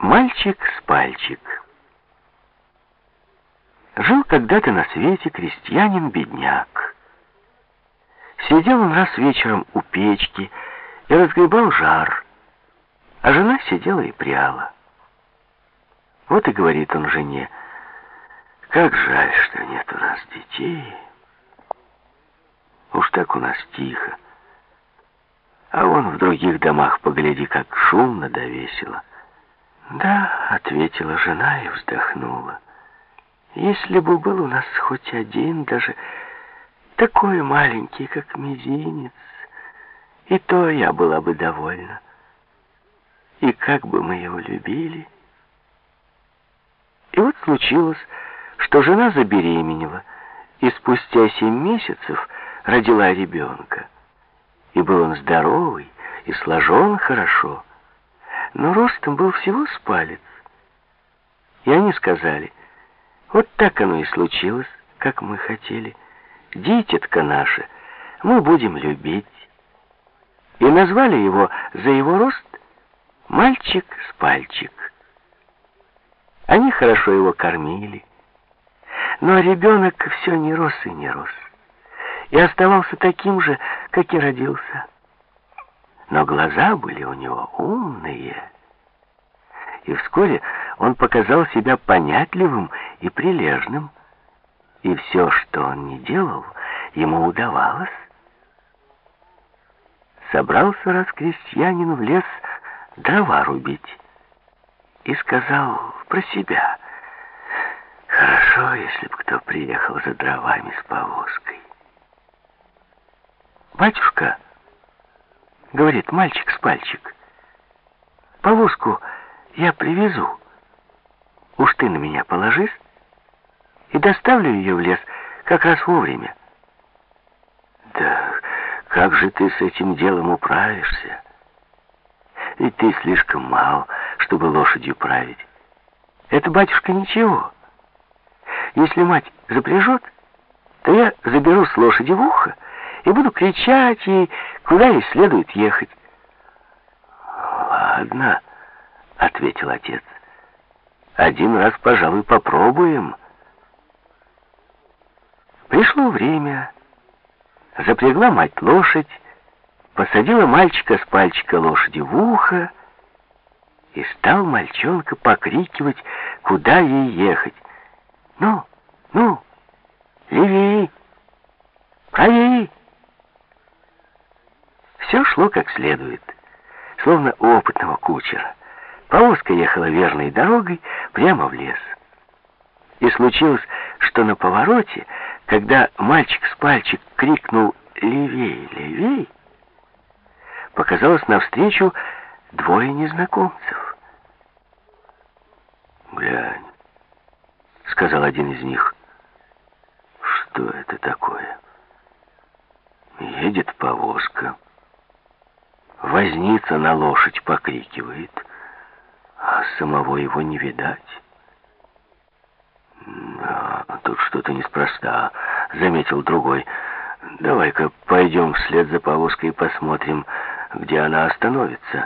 Мальчик с пальчик. Жил когда-то на свете крестьянин-бедняк. Сидел он раз вечером у печки и разгребал жар, а жена сидела и пряла. Вот и говорит он жене: «Как жаль, что нет у нас детей. Уж так у нас тихо. А вон в других домах, погляди, как шумно да весело». «Да», — ответила жена и вздохнула. «Если бы был у нас хоть один, даже такой маленький, как мизинец, и то я была бы довольна. И как бы мы его любили». И вот случилось, что жена забеременела, и спустя 7 месяцев родила ребенка. И был он здоровый, и сложен хорошо, но ростом был всего с палец. И они сказали: «Вот так оно и случилось, как мы хотели. Дитятко наше мы будем любить». И назвали его за его рост «Мальчик с пальчик». Они хорошо его кормили, но ребенок все не рос и не рос, и оставался таким же, как и родился. Но глаза были у него умные, и вскоре он показал себя понятливым и прилежным, и все, что он ни делал, ему удавалось. Собрался раз крестьянин в лес дрова рубить и сказал про себя: «Хорошо, если б кто приехал за дровами с повозкой». «Батюшка, — говорит мальчик с пальчик, — повозку я привезу. Уж ты на меня положись, и доставлю ее в лес как раз вовремя». «Да как же ты с этим делом управишься? Ведь ты слишком мал, чтобы лошадью править». «Это, батюшка, ничего. Если мать запряжет, то я заберу с лошади в ухо и буду кричать ей, куда ей следует ехать». «Ладно, — ответил отец, — один раз, пожалуй, попробуем». Пришло время. Запрягла мать лошадь, посадила мальчика с пальчика лошади в ухо, и стал мальчонка покрикивать, куда ей ехать. «Ну, ну, левее, правее». Все шло как следует, словно у опытного кучера. Повозка ехала верной дорогой прямо в лес. И случилось, что на повороте, когда мальчик с пальчик крикнул «Левей, левей!», показалось навстречу 2 незнакомцев. «Глянь, — сказал один из них, — что это такое? Едет повозка, возница на лошадь покрикивает, а самого его не видать». «Да, тут что-то неспроста, — заметил другой. Давай-ка пойдем вслед за повозкой и посмотрим, где она остановится».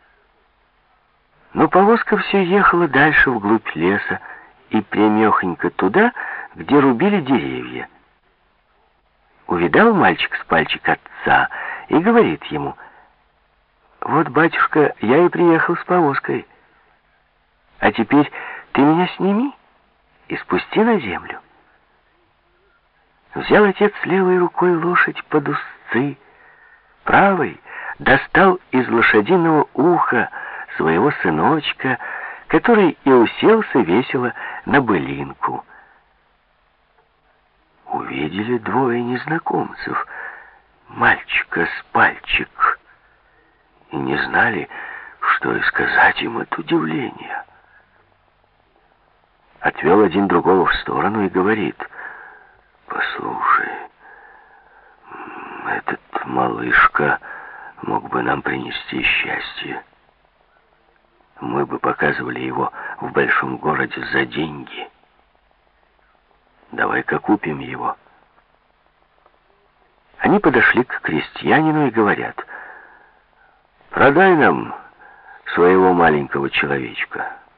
Но повозка все ехала дальше вглубь леса и прямехонько туда, где рубили деревья. Увидал мальчик с пальчик отца и говорит ему: «Вот, батюшка, я и приехал с повозкой. А теперь ты меня сними и спусти на землю». Взял отец левой рукой лошадь под узцы, правой достал из лошадиного уха своего сыночка, который и уселся весело на былинку. Увидели 2 незнакомцев, мальчика с пальчик, и не знали, что и сказать им от удивления. Отвел один другого в сторону и говорит: «Послушай, этот малышка мог бы нам принести счастье. Мы бы показывали его в большом городе за деньги. Давай-ка купим его». Они подошли к крестьянину и говорят: «Продай нам своего маленького человечка.